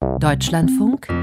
Deutschlandfunk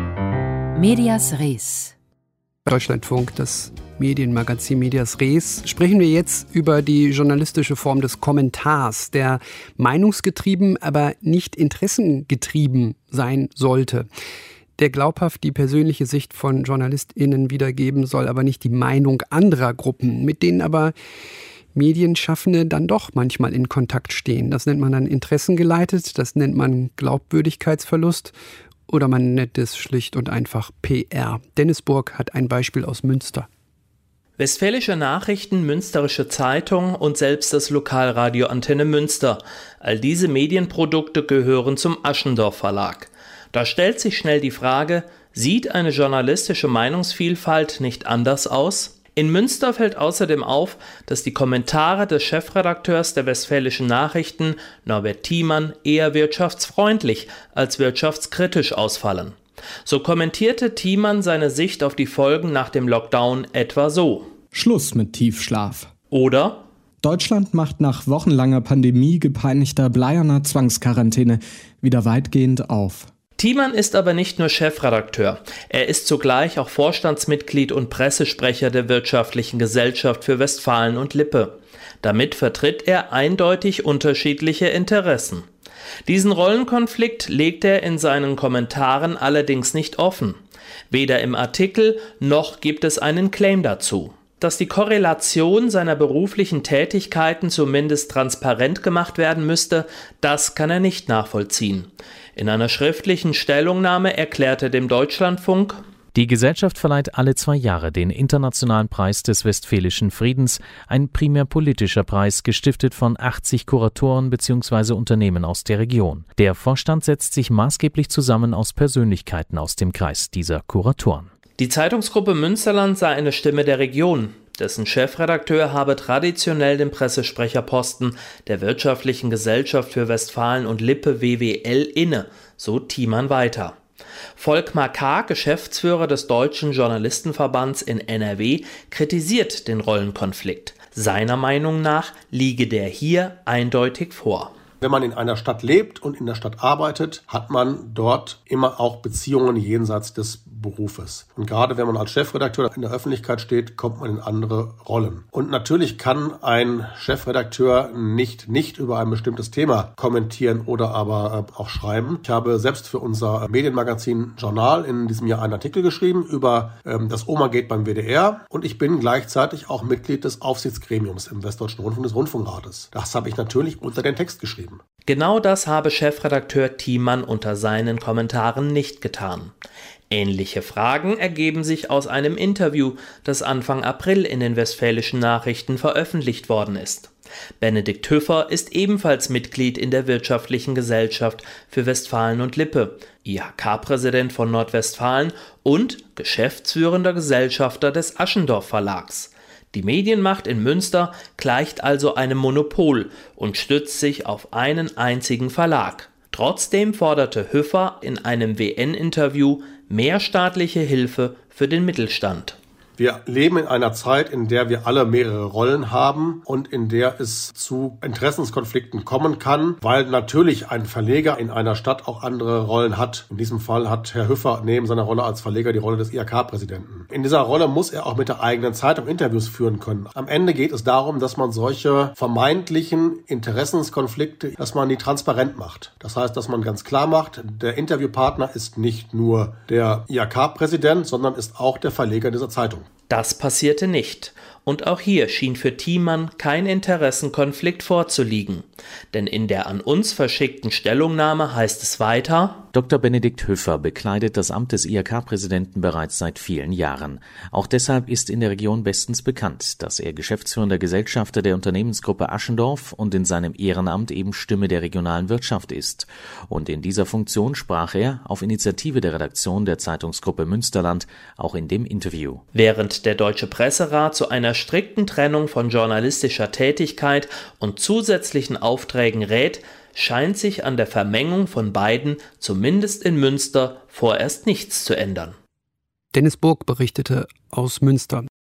Medias Res. Deutschlandfunk, das Medienmagazin Medias Res, sprechen wir jetzt über die journalistische Form des Kommentars, der meinungsgetrieben, aber nicht interessengetrieben sein sollte. Der glaubhaft die persönliche Sicht von JournalistInnen wiedergeben soll, aber nicht die Meinung anderer Gruppen, mit denen aber Medienschaffende dann doch manchmal in Kontakt stehen. Das nennt man dann interessengeleitet, das nennt man Glaubwürdigkeitsverlust. Oder man nennt es schlicht und einfach PR. Dennis Burg hat ein Beispiel aus Münster. Westfälische Nachrichten, Münsterische Zeitung und selbst das Lokalradio Antenne Münster. All diese Medienprodukte gehören zum Aschendorff Verlag. Da stellt sich schnell die Frage, sieht eine journalistische Meinungsvielfalt nicht anders aus? In Münster fällt außerdem auf, dass die Kommentare des Chefredakteurs der Westfälischen Nachrichten, Norbert Thiemann, eher wirtschaftsfreundlich als wirtschaftskritisch ausfallen. So kommentierte Thiemann seine Sicht auf die Folgen nach dem Lockdown etwa so: Schluss mit Tiefschlaf. Oder: Deutschland macht nach wochenlanger Pandemie gepeinigter bleierner Zwangsquarantäne wieder weitgehend auf. Thiemann ist aber nicht nur Chefredakteur, er ist zugleich auch Vorstandsmitglied und Pressesprecher der Wirtschaftlichen Gesellschaft für Westfalen und Lippe. Damit vertritt er eindeutig unterschiedliche Interessen. Diesen Rollenkonflikt legt er in seinen Kommentaren allerdings nicht offen. Weder im Artikel noch gibt es einen Claim dazu. Dass die Korrelation seiner beruflichen Tätigkeiten zumindest transparent gemacht werden müsste, das kann er nicht nachvollziehen. In einer schriftlichen Stellungnahme erklärte dem Deutschlandfunk: Die Gesellschaft verleiht alle 2 Jahre den Internationalen Preis des Westfälischen Friedens, ein primär politischer Preis, gestiftet von 80 Kuratoren bzw. Unternehmen aus der Region. Der Vorstand setzt sich maßgeblich zusammen aus Persönlichkeiten aus dem Kreis dieser Kuratoren. Die Zeitungsgruppe Münsterland sei eine Stimme der Region. Dessen Chefredakteur habe traditionell den Pressesprecherposten der Wirtschaftlichen Gesellschaft für Westfalen und Lippe WWL inne, so Thiemann weiter. Volkmar K., Geschäftsführer des Deutschen Journalistenverbands in NRW, kritisiert den Rollenkonflikt. Seiner Meinung nach liege der hier eindeutig vor. Wenn man in einer Stadt lebt und in der Stadt arbeitet, hat man dort immer auch Beziehungen jenseits des Berufes. Und gerade wenn man als Chefredakteur in der Öffentlichkeit steht, kommt man in andere Rollen. Und natürlich kann ein Chefredakteur nicht über ein bestimmtes Thema kommentieren oder aber auch schreiben. Ich habe selbst für unser Medienmagazin Journal in diesem Jahr einen Artikel geschrieben über das Oma-Gate beim WDR. Und ich bin gleichzeitig auch Mitglied des Aufsichtsgremiums im Westdeutschen Rundfunk des Rundfunkrates. Das habe ich natürlich unter den Text geschrieben. Genau das habe Chefredakteur Thiemann unter seinen Kommentaren nicht getan. Ähnliche Fragen ergeben sich aus einem Interview, das Anfang April in den Westfälischen Nachrichten veröffentlicht worden ist. Benedikt Hüffer ist ebenfalls Mitglied in der Wirtschaftlichen Gesellschaft für Westfalen und Lippe, IHK-Präsident von Nordwestfalen und geschäftsführender Gesellschafter des Aschendorff Verlags. Die Medienmacht in Münster gleicht also einem Monopol und stützt sich auf einen einzigen Verlag. Trotzdem forderte Hüffer in einem WN-Interview mehr staatliche Hilfe für den Mittelstand. Wir leben in einer Zeit, in der wir alle mehrere Rollen haben und in der es zu Interessenskonflikten kommen kann, weil natürlich ein Verleger in einer Stadt auch andere Rollen hat. In diesem Fall hat Herr Hüffer neben seiner Rolle als Verleger die Rolle des IHK-Präsidenten. In dieser Rolle muss er auch mit der eigenen Zeitung Interviews führen können. Am Ende geht es darum, dass man solche vermeintlichen Interessenskonflikte, dass man die transparent macht. Das heißt, dass man ganz klar macht, der Interviewpartner ist nicht nur der IHK-Präsident, sondern ist auch der Verleger dieser Zeitung. Das passierte nicht. Und auch hier schien für Thiemann kein Interessenkonflikt vorzuliegen. Denn in der an uns verschickten Stellungnahme heißt es weiter: Dr. Benedikt Hüffer bekleidet das Amt des IHK-Präsidenten bereits seit vielen Jahren. Auch deshalb ist in der Region bestens bekannt, dass er geschäftsführender Gesellschafter der Unternehmensgruppe Aschendorff und in seinem Ehrenamt eben Stimme der regionalen Wirtschaft ist. Und in dieser Funktion sprach er, auf Initiative der Redaktion der Zeitungsgruppe Münsterland, auch in dem Interview. Während der Deutsche Presserat zu einer strikten Trennung von journalistischer Tätigkeit und zusätzlichen Aufträgen rät, scheint sich an der Vermengung von beiden, zumindest in Münster, vorerst nichts zu ändern. Dennis Burg berichtete aus Münster.